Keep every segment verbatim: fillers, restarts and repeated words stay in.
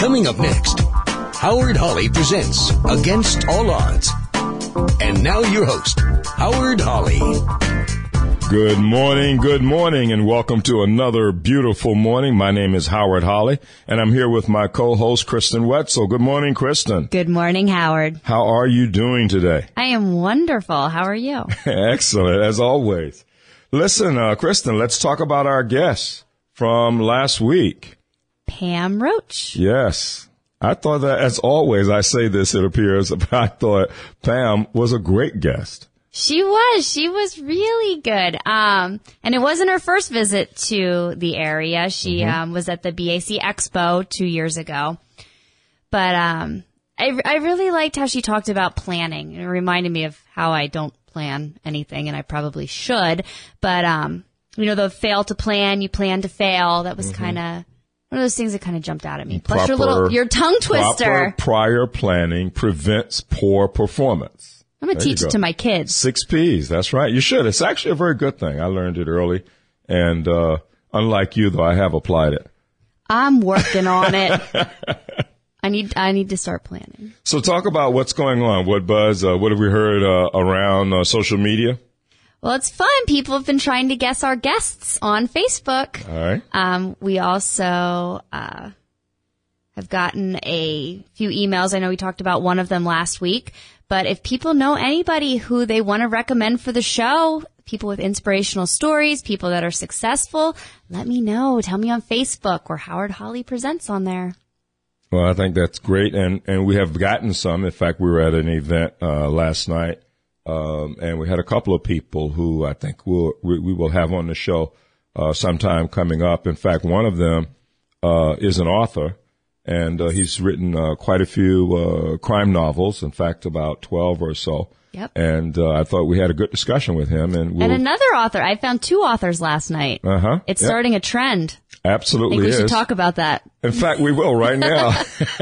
Coming up next, Howard Hawley presents Against All Odds. And now your host, Howard Hawley. Good morning, good morning, and welcome to another beautiful morning. My name is Howard Hawley, and I'm here with my co-host, Kristen Wetzel. Good morning, Kristen. Good morning, Howard. How are you doing today? I am wonderful. How are you? Excellent, as always. Listen, uh, Kristen, let's talk about our guest from last week. Pam Roach. Yes. I thought that, as always, I say this, it appears, but I thought Pam was a great guest. She was. She was really good. Um, and it wasn't her first visit to the area. She mm-hmm. um, was at the B A C Expo two years ago. But um, I, I really liked how she talked about planning. It reminded me of how I don't plan anything, and I probably should. But, um, you know, the fail to plan, you plan to fail. That was mm-hmm. kind of one of those things that kind of jumped out at me. Plus proper, your little, your tongue twister. Proper prior planning prevents poor performance. I'm going to teach it to my kids. Six P's. That's right. You should. It's actually a very good thing. I learned it early. And uh unlike you, though, I have applied it. I'm working on it. I need I need to start planning. So talk about what's going on. What buzz? Uh, what have we heard uh, around uh, social media? Well, it's fun. People have been trying to guess our guests on Facebook. All right. Um, we also uh have gotten a few emails. I know we talked about one of them last week. But if people know anybody who they want to recommend for the show, people with inspirational stories, people that are successful, let me know. Tell me on Facebook or Howard Hawley Presents on there. Well, I think that's great. And, and we have gotten some. In fact, we were at an event uh, last night, um, and we had a couple of people who I think we'll, we, we will have on the show uh, sometime coming up. In fact, one of them uh, is an author. And uh, he's written uh, quite a few uh, crime novels, in fact, about twelve or so. Yep. And uh, I thought we had a good discussion with him. And, we'll... and another author. I found two authors last night. Uh-huh. It's yep. starting a trend. Absolutely I think we is. should talk about that. In fact, we will right now.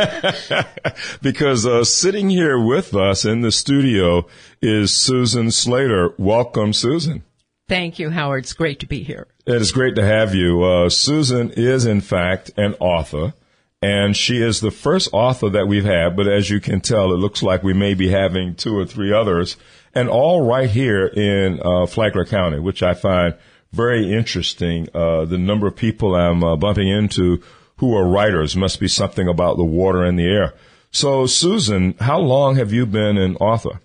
Because uh, sitting here with us in the studio is Susan Slater. Welcome, Susan. Thank you, Howard. It's great to be here. It is great to have you. Uh, Susan is, in fact, an author. And she is the first author that we've had, but as you can tell, it looks like we may be having two or three others, and all right here in uh, Flagler County, which I find very interesting. Uh, the number of people I'm uh, bumping into who are writers must be something about the water and the air. So, Susan, how long have you been an author?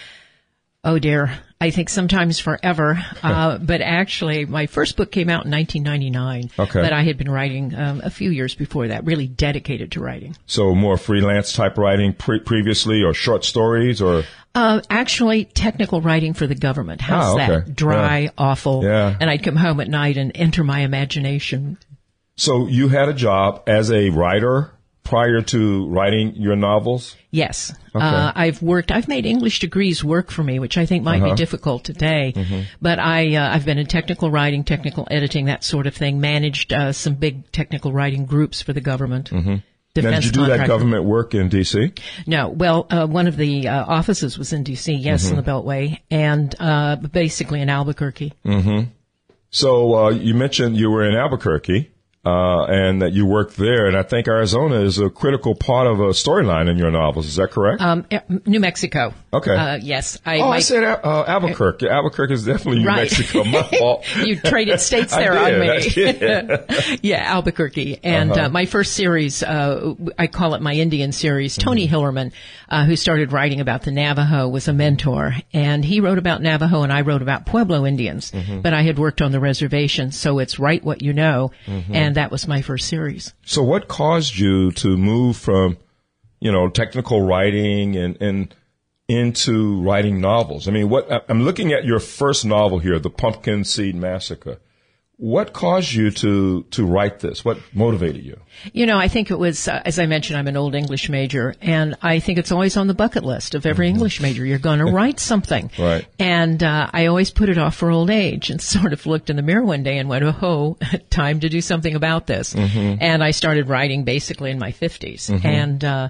Oh, dear. I think sometimes forever. Uh, but actually, my first book came out in nineteen ninety-nine. Okay. But I had been writing um, a few years before that, really dedicated to writing. So more freelance type writing pre- previously, or short stories, or? Uh, actually, technical writing for the government. How's oh, okay. that? Dry, yeah. awful. Yeah. And I'd come home at night and enter my imagination. So you had a job as a writer prior to writing your novels? Yes. Okay. Uh, I've worked, I've made English degrees work for me, which I think might uh-huh. be difficult today. Mm-hmm. But I, uh, I've been in technical writing, technical editing, that sort of thing, managed uh, some big technical writing groups for the government. Mm-hmm. Defense now, did you do contractor. that government work in D C? No. Well, uh, one of the uh, offices was in D C, yes, mm-hmm. in the Beltway, and uh, basically in Albuquerque. Mm-hmm. So uh, you mentioned you were in Albuquerque. Uh, and that you worked there, and I think Arizona is a critical part of a storyline in your novels. Is that correct? Um, New Mexico. Okay. Uh, yes. I, oh, my, I said uh, Albuquerque. Albuquerque is definitely New right. Mexico. My fault. You traded states there I on did, me. I Yeah, Albuquerque. And uh-huh. uh, my first series, uh, I call it my Indian series. Mm-hmm. Tony Hillerman, uh, who started writing about the Navajo, was a mentor, and he wrote about Navajo, and I wrote about Pueblo Indians. Mm-hmm. But I had worked on the reservation, so it's write what you know, mm-hmm. and that was my first series. So what caused you to move from, you know, technical writing and, and into writing novels? I mean, what I'm looking at your first novel here, The Pumpkin Seed Massacre. What caused you to, to write this? What motivated you? You know, I think it was, uh, as I mentioned, I'm an old English major, and I think it's always on the bucket list of every mm-hmm. English major. You're going to write something. Right. And uh, I always put it off for old age, and sort of looked in the mirror one day and went, oh, time to do something about this. Mm-hmm. And I started writing basically in my fifties. Mm-hmm. And uh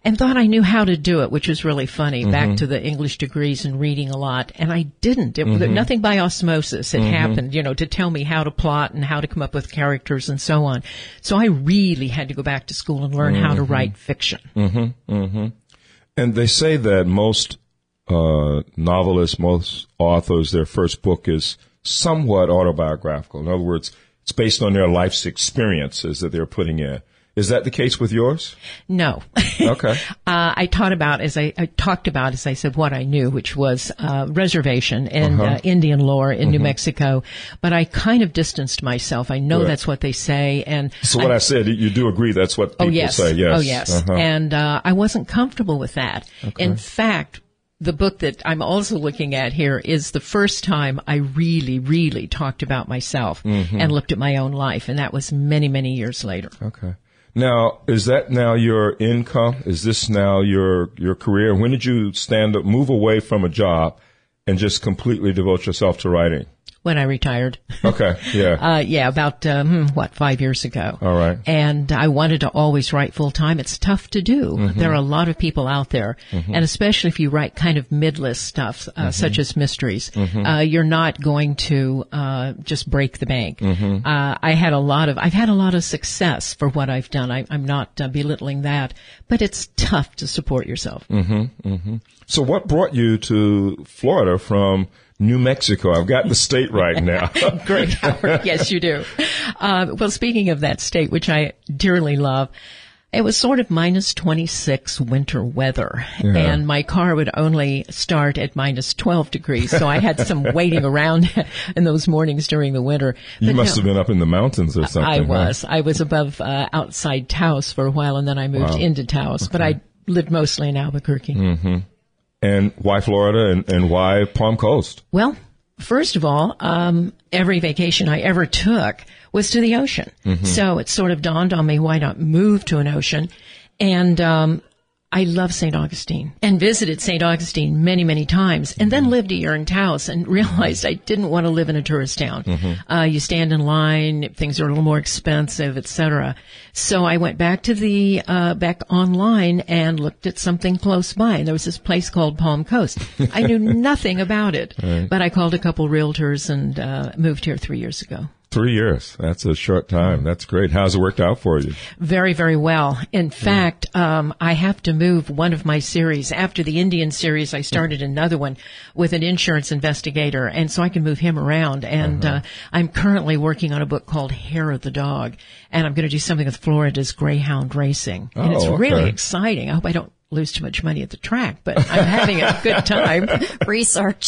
and thought I knew how to do it, which was really funny. Mm-hmm. Back to the English degrees and reading a lot, and I didn't. It, Mm-hmm. Nothing by osmosis. It Mm-hmm. happened, you know, to tell me how to plot and how to come up with characters and so on. So I really had to go back to school and learn Mm-hmm. how to write fiction. Mm-hmm. Mm-hmm. And they say that most uh, novelists, most authors, their first book is somewhat autobiographical. In other words, it's based on their life's experiences that they're putting in. Is that the case with yours? No. Okay. uh, I taught about, as I, I talked about, as I said, what I knew, which was uh, reservation and Uh-huh. uh, Indian lore in New Mexico. But I kind of distanced myself. I know Good. that's what they say. And So what I, said, you do agree that's what people oh, yes. say? Yes. Oh, yes. Uh-huh. And uh, I wasn't comfortable with that. Okay. In fact, the book that I'm also looking at here is the first time I really, really talked about myself Mm-hmm. and looked at my own life. And that was many, many years later. Okay. Now, is that now your income? Is this now your your career? When did you stand up, move away from a job, and just completely devote yourself to writing? When I retired. Okay, yeah. Uh, yeah, about, um, what, five years ago. All right. And I wanted to always write full time. It's tough to do. Mm-hmm. There are a lot of people out there. Mm-hmm. And especially if you write kind of mid-list stuff, uh, Mm-hmm. such as mysteries, Mm-hmm. uh, you're not going to, uh, just break the bank. Mm-hmm. Uh, I had a lot of, I've had a lot of success for what I've done. I, I'm not uh, belittling that, but it's tough to support yourself. Mm-hmm, mm-hmm. So what brought you to Florida from New Mexico? I've got the state right now. Great, Howard. Yes, you do. Uh, well, speaking of that state, which I dearly love, it was sort of minus twenty-six winter weather, Yeah. and my car would only start at minus twelve degrees, so I had some waiting around in those mornings during the winter. You But must no, have been up in the mountains or something. I huh? was. I was above uh, outside Taos for a while, and then I moved Wow. into Taos, but I lived mostly in Albuquerque. Mm-hmm. And why Florida and, and why Palm Coast? Well, first of all, um, every vacation I ever took was to the ocean. Mm-hmm. So it sort of dawned on me, why not move to an ocean? And, um, I love Saint Augustine and visited Saint Augustine many, many times, and then lived a year in Taos and realized I didn't want to live in a tourist town. Mm-hmm. Uh, you stand in line, things are a little more expensive, et cetera. So I went back to the, uh, back online and looked at something close by, and there was this place called Palm Coast. I knew nothing about it, Right. but I called a couple realtors and, uh, moved here three years ago. Three years. That's a short time. That's great. How's it worked out for you? Very, very well. In fact, um, I have to move one of my series. After the Indian series, I started another one with an insurance investigator, and so I can move him around. And uh-huh. uh, I'm currently working on a book called Hair of the Dog, and I'm going to do something with Florida's Greyhound Racing. And Oh, it's okay. really exciting. I hope I don't lose too much money at the track, but I'm having a good time. Research.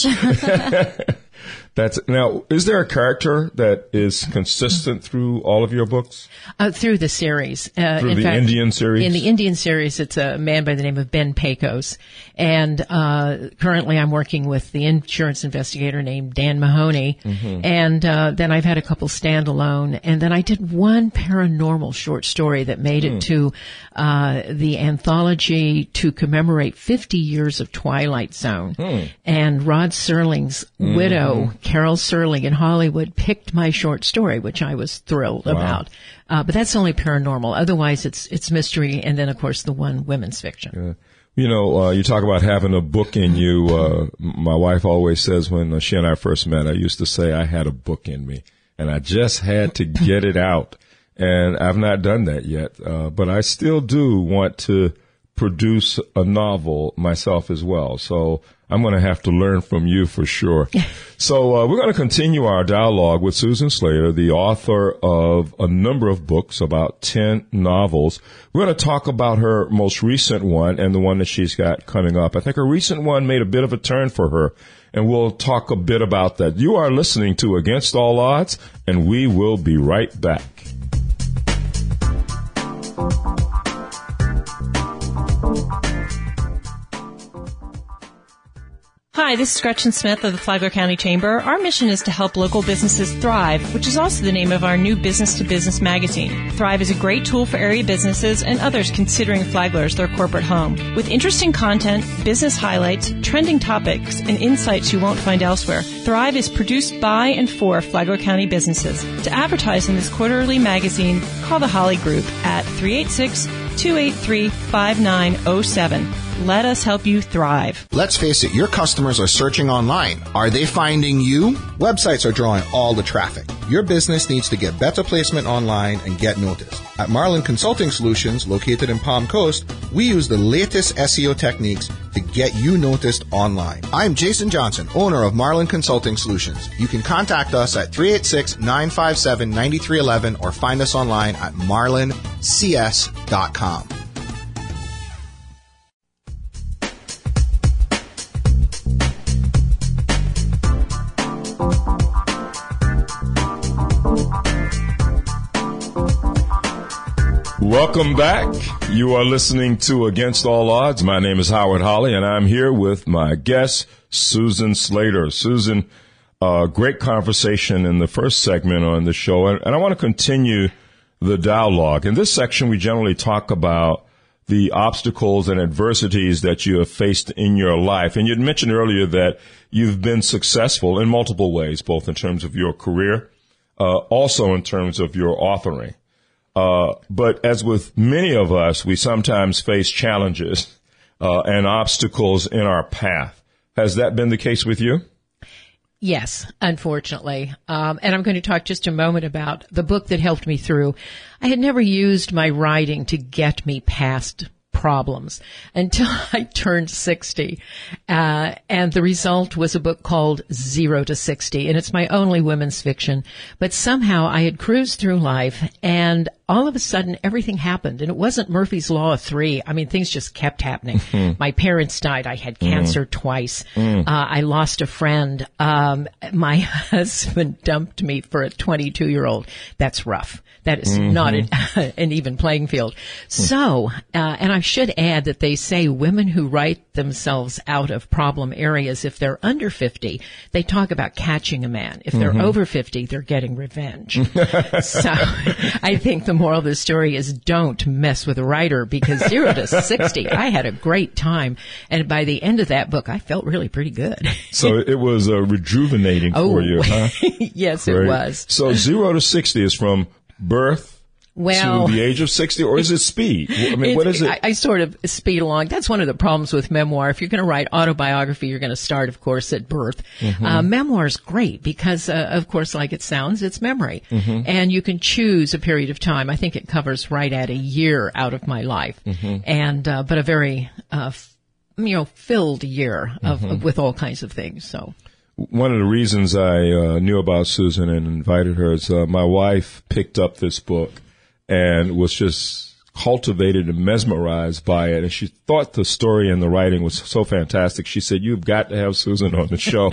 That's now. Is there a character that is consistent through all of your books? Uh, through the series. Uh, Through in the fact, Indian series? In the Indian series, it's a man by the name of Ben Pecos. And uh, currently I'm working with the insurance investigator named Dan Mahoney. Mm-hmm. And uh, then I've had a couple standalone. And then I did one paranormal short story that made Mm. it to uh, the anthology to commemorate fifty years of Twilight Zone. Mm. And Rod Serling's mm-hmm. widow, Carol Serling in Hollywood, picked my short story, which I was thrilled Wow. about. Uh, but that's only paranormal. Otherwise, it's it's mystery, and then of course the one women's fiction. Uh, you know, uh, you talk about having a book in you. Uh, my wife always says when uh, she and I first met, I used to say I had a book in me, and I just had to get it out. And I've not done that yet, uh, but I still do want to produce a novel myself as well. So I'm going to have to learn from you for sure. So uh, we're going to continue our dialogue with Susan Slater, the author of a number of books, about ten novels. We're going to talk about her most recent one and the one that she's got coming up. I think her recent one made a bit of a turn for her, and we'll talk a bit about that. You are listening to Against All Odds, and we will be right back. Hi, this is Gretchen Smith of the Flagler County Chamber. Our mission is to help local businesses thrive, which is also the name of our new business-to-business magazine. Thrive is a great tool for area businesses and others considering Flagler as their corporate home. With interesting content, business highlights, trending topics, and insights you won't find elsewhere, Thrive is produced by and for Flagler County businesses. To advertise in this quarterly magazine, call the Holly Group at three eight six, two eight three, five nine zero seven. Let us help you thrive. Let's face it, your customers are searching online. Are they finding you? Websites are drawing all the traffic. Your business needs to get better placement online and get noticed. At Marlin Consulting Solutions, located in Palm Coast, we use the latest S E O techniques to get you noticed online. I'm Jason Johnson, owner of Marlin Consulting Solutions. You can contact us at three eight six, nine five seven, nine three one one or find us online at marlin c s dot com. Welcome back. You are listening to Against All Odds. My name is Howard Holly, and I'm here with my guest, Susan Slater. Susan, uh, great conversation in the first segment on the show, and, and I want to continue the dialogue. In this section, we generally talk about the obstacles and adversities that you have faced in your life. And you'd mentioned earlier that you've been successful in multiple ways, both in terms of your career, uh, also in terms of your authoring. Uh, but as with many of us, we sometimes face challenges uh, and obstacles in our path. Has that been the case with you? Yes, unfortunately. Um, and I'm going to talk just a moment about the book that helped me through. I had never used my writing to get me past problems until I turned sixty. Uh, and the result was a book called Zero to sixty. And it's my only women's fiction. But somehow I had cruised through life, and all of a sudden everything happened. And it wasn't Murphy's Law of Three. I mean, things just kept happening. Mm-hmm. My parents died. I had cancer mm. twice. Mm. Uh, I lost a friend. Um, my husband dumped me for a twenty-two-year-old. That's rough. That is mm-hmm. not an, an even playing field. So, uh, and I should add that they say women who write themselves out of problem areas, if they're under fifty, they talk about catching a man. If they're mm-hmm. over fifty, they're getting revenge. So I think the moral of the story is don't mess with a writer, because zero to sixty, I had a great time. And by the end of that book, I felt really pretty good. So it was uh, rejuvenating oh, for you, huh? Yes, Great. It was. So zero to sixty is from birth well, to the age of sixty, or is it speed? I mean, what is it? I, I sort of speed along. That's one of the problems with memoir. If you're going to write autobiography, you're going to start, of course, at birth. Mm-hmm. Uh, memoir is great because, uh, of course, like it sounds, it's memory. Mm-hmm. And you can choose a period of time. I think it covers right at a year out of my life. Mm-hmm. And, uh, but a very, uh, f- you know, filled year of, mm-hmm. of, with all kinds of things. So. One of the reasons I uh, knew about Susan and invited her is uh, my wife picked up this book and was just cultivated and mesmerized by it. And she thought the story and the writing was so fantastic. She said, "You've got to have Susan on the show."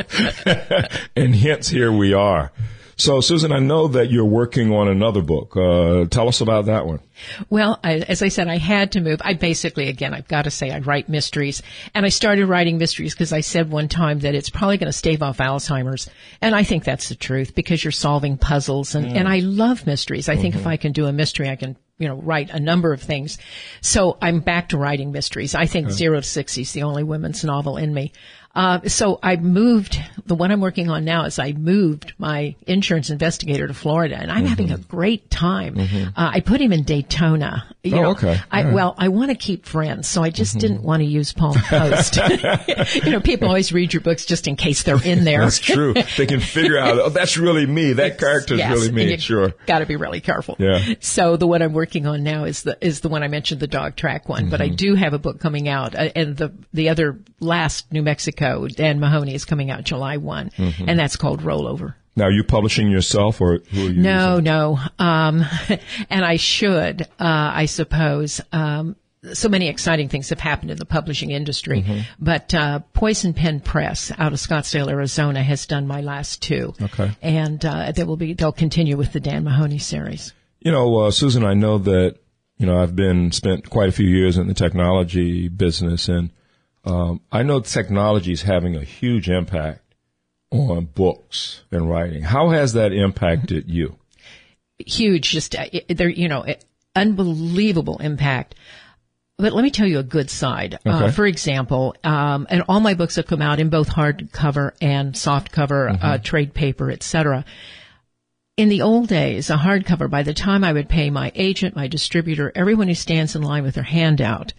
And hence, here we are. So, Susan, I know that you're working on another book. Uh, tell us about that one. Well, I, as I said, I had to move. I basically, again, I've got to say, I write mysteries. And I started writing mysteries because I said one time that it's probably going to stave off Alzheimer's. And I think that's the truth, because you're solving puzzles. And, mm. and I love mysteries. I mm-hmm. think if I can do a mystery, I can, you know, write a number of things. So I'm back to writing mysteries. I think okay. Zero to Sixty is the only women's novel in me. Uh, so I moved, the one I'm working on now is I moved my insurance investigator to Florida, and I'm mm-hmm. having a great time. Mm-hmm. Uh, I put him in Daytona. You oh, know, okay. I, right. Well, I want to keep friends, so I just mm-hmm. didn't want to use Palm Coast. You know, people always read your books just in case they're in there. That's true. They can figure out, oh, that's really me. That character's yes, really me. Sure. Got to be really careful. Yeah. So the one I'm working on now is the is the one I mentioned, the dog track one. Mm-hmm. But I do have a book coming out, uh, and the the other last New Mexico, Dan Mahoney, is coming out July first, mm-hmm. and that's called Rollover. Now, are you publishing yourself, or who are you No, using? no. Um, and I should, uh, I suppose. Um, so many exciting things have happened in the publishing industry. Mm-hmm. But uh, Poison Pen Press out of Scottsdale, Arizona, has done my last two. Okay. And uh, they will be, they'll continue with the Dan Mahoney series. You know, uh, Susan, I know that, you know, I've been spent quite a few years in the technology business, and um, I know technology is having a huge impact on books and writing. How has that impacted you? Huge, just uh, there, you know, unbelievable impact. But let me tell you a good side. Okay. Uh, for example, um, and all my books have come out in both hardcover and softcover, mm-hmm. uh, trade paper, et cetera. In the old days, a hardcover, by the time I would pay my agent, my distributor, everyone who stands in line with their hand out,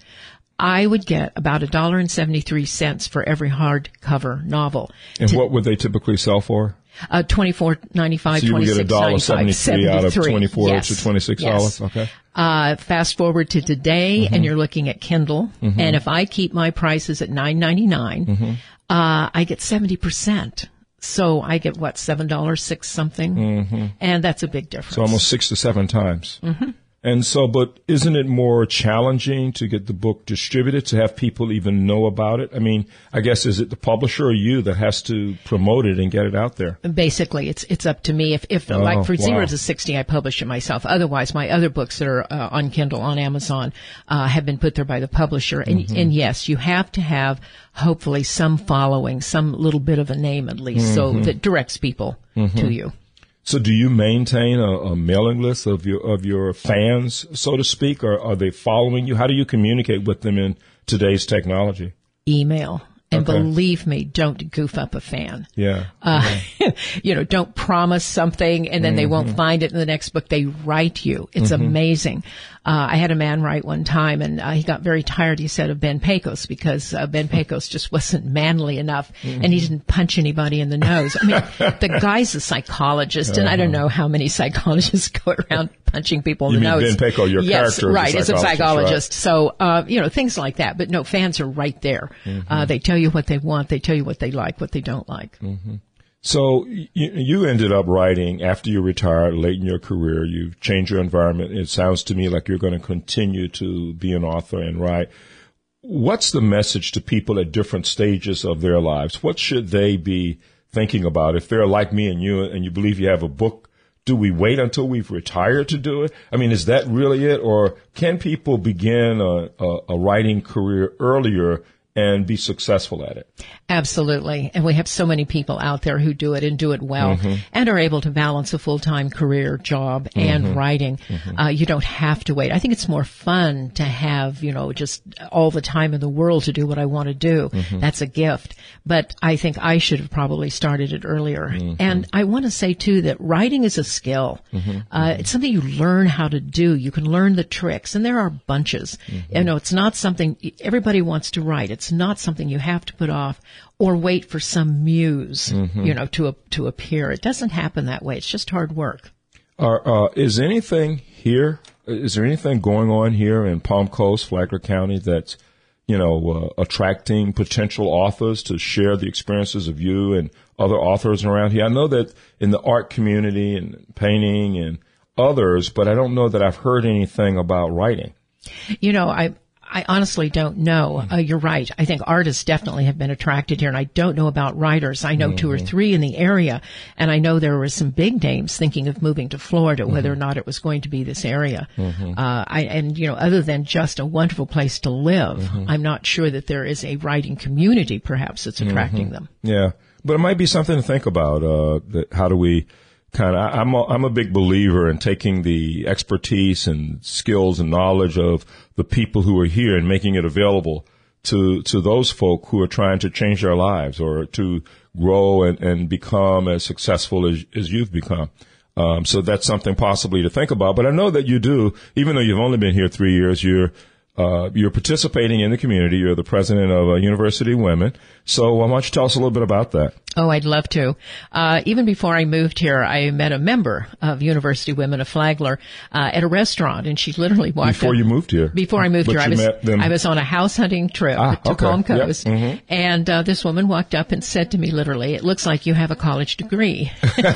I would get about a dollar and seventy-three cents for every hardcover novel. And to, what would they typically sell for? Uh, twenty-four ninety-five, so you would get a dollar seventy-three out of twenty-four yes. to twenty-six dollars. Yes. Okay. Uh, fast forward to today, mm-hmm. and you're looking at Kindle. Mm-hmm. And if I keep my prices at nine ninety-nine, mm-hmm. uh, I get seventy percent. So I get what, seven dollars, six something, mm-hmm. and that's a big difference. So almost six to seven times. Mm-hmm. And so, but isn't it more challenging to get the book distributed, to have people even know about it? I mean, I guess, is it the publisher or you that has to promote it and get it out there? Basically, it's it's up to me. If, if oh, like for wow. Zero to sixty, I publish it myself. Otherwise, my other books that are uh, on Kindle, on Amazon, uh, have been put there by the publisher. And, mm-hmm. and yes, you have to have, hopefully, some following, some little bit of a name at least, mm-hmm. so that directs people mm-hmm. to you. So do you maintain a, a mailing list of your of your fans, so to speak, or are they following you? How do you communicate with them in today's technology? Email. And okay. believe me, don't goof up a fan. Yeah. Uh, yeah. You know, don't promise something and then mm-hmm. they won't find it in the next book. They write you. It's mm-hmm. amazing. Uh, I had a man write one time, and uh, he got very tired, he said, of Ben Pecos, because uh, Ben Pecos just wasn't manly enough, mm-hmm. and he didn't punch anybody in the nose. I mean, the guy's a psychologist, uh-huh. and I don't know how many psychologists go around punching people in you the mean nose. Ben Pecos, your yes, character right, is a psychologist. As a psychologist. Right. So, uh, you know, things like that. But no, fans are right there. Mm-hmm. Uh, they tell you what they want. They tell you what they like, what they don't like. Mm-hmm. So you, you ended up writing after you retired, late in your career. You've changed your environment. It sounds to me like you're going to continue to be an author and write. What's the message to people at different stages of their lives? What should they be thinking about? If they're like me and you, and you believe you have a book, do we wait until we've retired to do it? I mean, is that really it? Or can people begin a, a, a writing career earlier and be successful at it? Absolutely. And we have so many people out there who do it and do it well mm-hmm. and are able to balance a full-time career job mm-hmm. and writing. Mm-hmm. Uh, you don't have to wait. I think it's more fun to have, you know, just all the time in the world to do what I want to do. Mm-hmm. That's a gift. But I think I should have probably started it earlier. Mm-hmm. And I want to say, too, that writing is a skill. Mm-hmm. Uh, it's something you learn how to do. You can learn the tricks. And there are bunches. Mm-hmm. You know, it's not something everybody wants to write. It's not something you have to put off or wait for some muse, mm-hmm. you know, to to appear. It doesn't happen that way. It's just hard work. Uh, uh, is anything here? Is there anything going on here in Palm Coast, Flagler County, that's, you know, uh, attracting potential authors to share the experiences of you and other authors around here? I know that in the art community and painting and others, but I don't know that I've heard anything about writing. You know, I. I honestly don't know. Uh, you're right. I think artists definitely have been attracted here, and I don't know about writers. I know mm-hmm. two or three in the area, and I know there were some big names thinking of moving to Florida, mm-hmm. whether or not it was going to be this area. Mm-hmm. Uh, I, and, you know, other than just a wonderful place to live, mm-hmm. I'm not sure that there is a writing community, perhaps, that's attracting mm-hmm. them. Yeah, but it might be something to think about. Uh, that how do we kind of, I'm a, I'm a big believer in taking the expertise and skills and knowledge of the people who are here and making it available to, to those folk who are trying to change their lives or to grow and, and become as successful as, as you've become. Um, so that's something possibly to think about. But I know that you do, even though you've only been here three years, you're, uh, you're participating in the community. You're the president of uh, University Women. So why don't you tell us a little bit about that? Oh, I'd love to. Uh, even before I moved here, I met a member of University Women of Flagler uh, at a restaurant, and she literally walked Before up, you moved here? Before I moved but here. you I was, met them. I was on a house hunting trip ah, to okay. Palm Coast, yep. mm-hmm. and uh, this woman walked up and said to me literally, "It looks like you have a college degree." what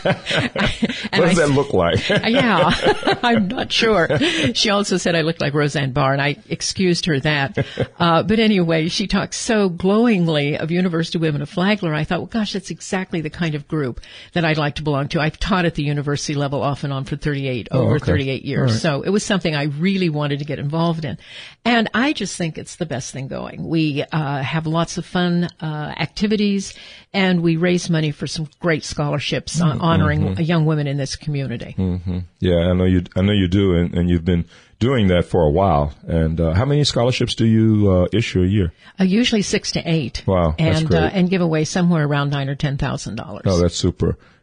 does I, that look like? yeah, I'm not sure. She also said I looked like Roseanne Barr, and I excused her that. Uh, but anyway, she talked so glowingly of University Women of Flagler. I thought, well, gosh, that's exactly the kind of group that I'd like to belong to. I've taught at the university level off and on for thirty-eight, oh, over okay. thirty-eight years. Right. So it was something I really wanted to get involved in. And I just think it's the best thing going. We uh, have lots of fun uh, activities, and we raise money for some great scholarships uh, honoring mm-hmm. young women in this community. Mm-hmm. Yeah, I know you. I know you do, and, and you've been doing that for a while. And uh, how many scholarships do you uh, issue a year? Uh, usually six to eight. Wow, that's and great. Uh, and give away somewhere around nine or ten thousand dollars. Oh, that's super.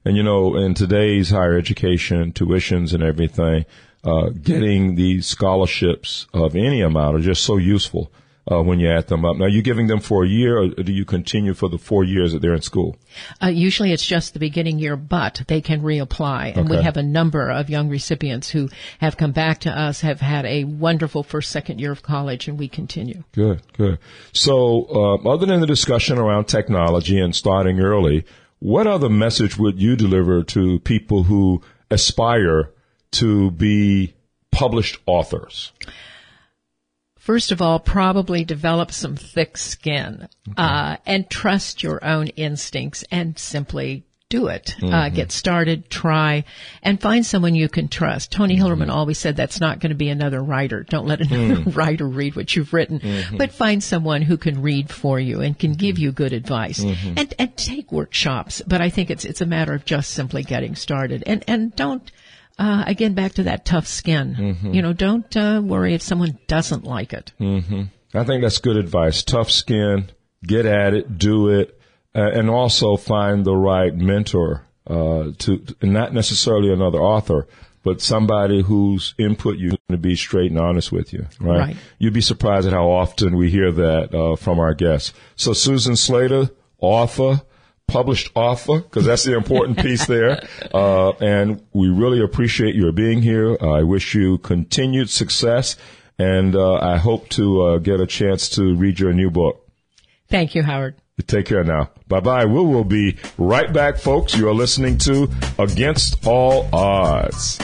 And, you know, in today's higher education, tuitions and everything, uh, getting these scholarships of any amount are just so useful uh, when you add them up. Now, are you giving them for a year, or do you continue for the four years that they're in school? Uh, usually it's just the beginning year, but they can reapply. And Okay. we have a number of young recipients who have come back to us, have had a wonderful first, second year of college, and we continue. Good, good. So, uh, other than the discussion around technology and starting early, what other message would you deliver to people who aspire to be published authors? First of all, probably develop some thick skin, okay. uh, and trust your own instincts and simply do it. Mm-hmm. Uh, get started, try, and find someone you can trust. Tony mm-hmm. Hillerman always said that's not going to be another writer. Don't let another mm. writer read what you've written, mm-hmm. but find someone who can read for you and can give you good advice. Mm-hmm. And, and take workshops. But I think it's, it's a matter of just simply getting started. And, and don't, uh, again, back to that tough skin. Mm-hmm. You know, don't, uh, worry if someone doesn't like it. Mm-hmm. I think that's good advice. Tough skin, get at it, do it. Uh, and also find the right mentor, uh, to, to, not necessarily another author, but somebody whose input you're going to be straight and honest with you, right? Right. You'd be surprised at how often we hear that, uh, from our guests. So Susan Slater, author, published author, because that's the important piece there. Uh, and we really appreciate your being here. Uh, I wish you continued success, and, uh, I hope to, uh, get a chance to read your new book. Thank you, Howard. Take care now. Bye-bye. We will be right back, folks. You are listening to Against All Odds.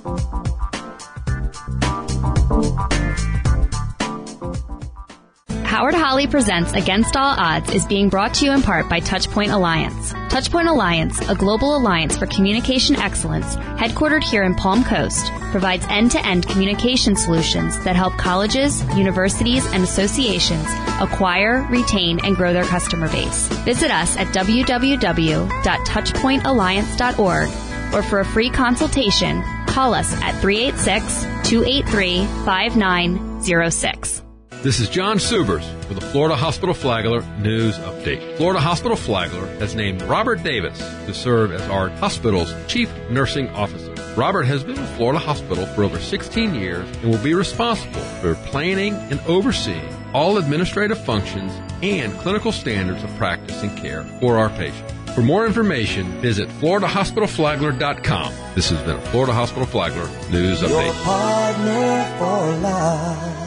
Howard Holly Presents Against All Odds is being brought to you in part by Touchpoint Alliance. Touchpoint Alliance, a global alliance for communication excellence, headquartered here in Palm Coast, provides end-to-end communication solutions that help colleges, universities, and associations acquire, retain, and grow their customer base. Visit us at w w w dot touchpoint alliance dot org, or for a free consultation, call us at three eight six, two eight three, five nine zero six. This is John Subers with the Florida Hospital Flagler News Update. Florida Hospital Flagler has named Robert Davis to serve as our hospital's Chief Nursing Officer. Robert has been with Florida Hospital for over sixteen years and will be responsible for planning and overseeing all administrative functions and clinical standards of practice and care for our patients. For more information, visit florida hospital flagler dot com. This has been a Florida Hospital Flagler News Update. Your partner for life.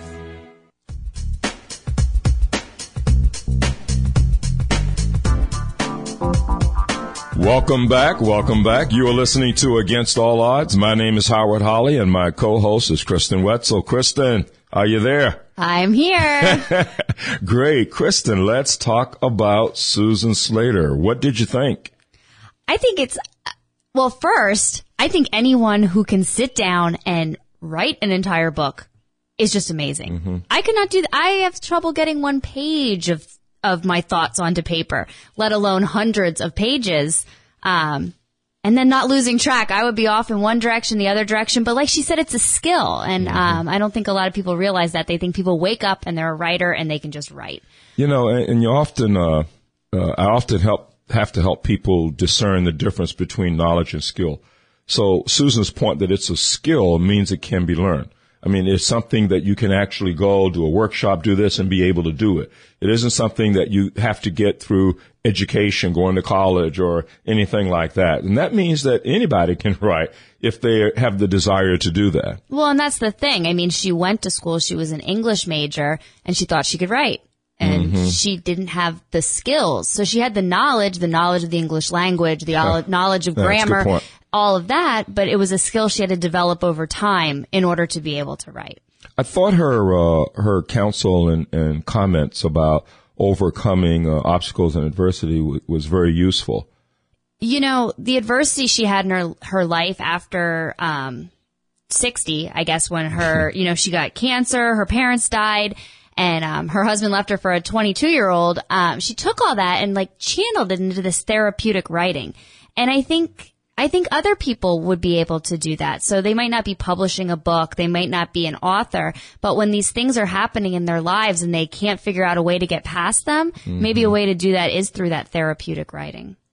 Welcome back. Welcome back. You are listening to Against All Odds. My name is Howard Holly, and my co-host is Kristen Wetzel. Kristen, are you there? I'm here. Great. Kristen, let's talk about Susan Slater. What did you think? I think it's, well, first, I think anyone who can sit down and write an entire book is just amazing. Mm-hmm. I could not do that. I have trouble getting one page of of my thoughts onto paper, let alone hundreds of pages, um, and then not losing track. I would be off in one direction, the other direction. But like she said, it's a skill. And mm-hmm. um, I don't think a lot of people realize that. They think people wake up and they're a writer and they can just write. You know, and, and you often, uh, uh, I often help, have to help people discern the difference between knowledge and skill. So Susan's point that it's a skill means it can be learned. I mean, it's something that you can actually go do a workshop, do this, and be able to do it. It isn't something that you have to get through education, going to college, or anything like that. And that means that anybody can write if they have the desire to do that. Well, and that's the thing. I mean, she went to school. She was an English major, and she thought she could write. And mm-hmm. she didn't have the skills. So she had the knowledge, the knowledge of the English language, the yeah. knowledge of grammar, all of that, but it was a skill she had to develop over time in order to be able to write. I thought her uh, her counsel and, and comments about overcoming uh, obstacles and adversity w- was very useful. You know, the adversity she had in her her life after um, sixty, I guess, when her, you know, she got cancer, her parents died, and um, her husband left her for a twenty-two-year-old. Um, she took all that and like channeled it into this therapeutic writing, and I think. I think other people would be able to do that. So they might not be publishing a book. They might not be an author. But when these things are happening in their lives and they can't figure out a way to get past them, mm-hmm. maybe a way to do that is through that therapeutic writing.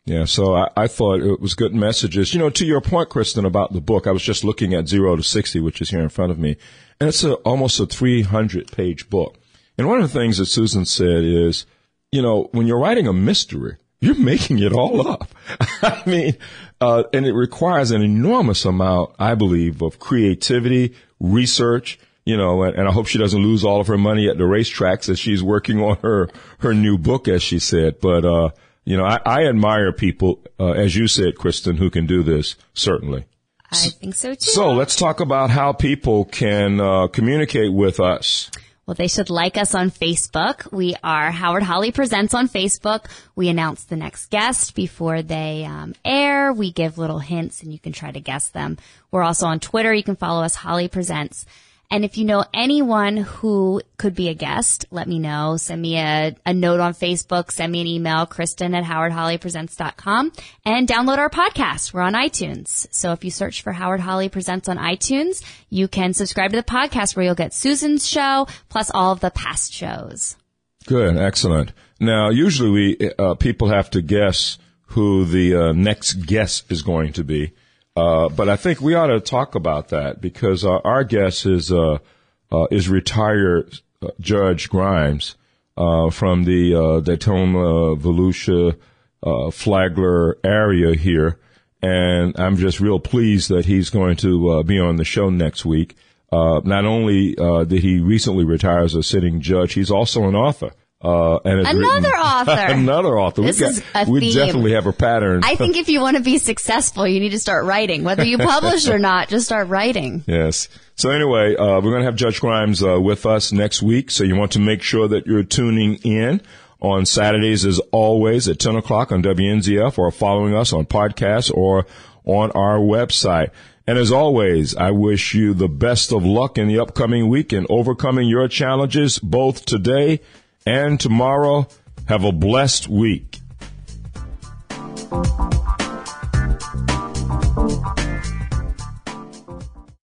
Yeah, so I, I thought it was good messages. You know, to your point, Kristen, about the book, I was just looking at Zero to sixty, which is here in front of me, and it's a, almost a three hundred page book. And one of the things that Susan said is, you know, when you're writing a mystery, you're making it all up. I mean, uh, and it requires an enormous amount, I believe, of creativity, research, you know, and, and I hope she doesn't lose all of her money at the racetracks as she's working on her, her new book, as she said. But, uh, you know, I, I admire people, uh, as you said, Kristen, who can do this, certainly. I think so, too. So let's talk about how people can uh, communicate with us. Well, they should like us on Facebook. We are Howard Holly Presents on Facebook. We announce the next guest before they um, air. We give little hints, and you can try to guess them. We're also on Twitter. You can follow us, Holly Presents. And if you know anyone who could be a guest, let me know. Send me a, a note on Facebook. Send me an email, Kristen at howard holly presents dot com. And download our podcast. We're on iTunes. So if you search for Howard Holly Presents on iTunes, you can subscribe to the podcast where you'll get Susan's show, plus all of the past shows. Good. Excellent. Now, usually we uh, people have to guess who the uh, next guest is going to be. Uh, but I think we ought to talk about that because uh, our guest is uh, uh, is retired uh, Judge Grimes uh, from the uh, Daytona, Volusia, uh, Flagler area here, and I'm just real pleased that he's going to uh, be on the show next week. Uh, not only uh, did he recently retire as a sitting judge, he's also an author. Uh, and another written, author. another author. This we is got, a we theme. definitely have a pattern. I think if you want to be successful, you need to start writing. Whether you publish or not, just start writing. Yes. So anyway, uh, we're going to have Judge Grimes uh, with us next week. So you want to make sure that you're tuning in on Saturdays as always at ten o'clock on W N Z F or following us on podcasts or on our website. And as always, I wish you the best of luck in the upcoming week in overcoming your challenges both today and tomorrow. Have a blessed week.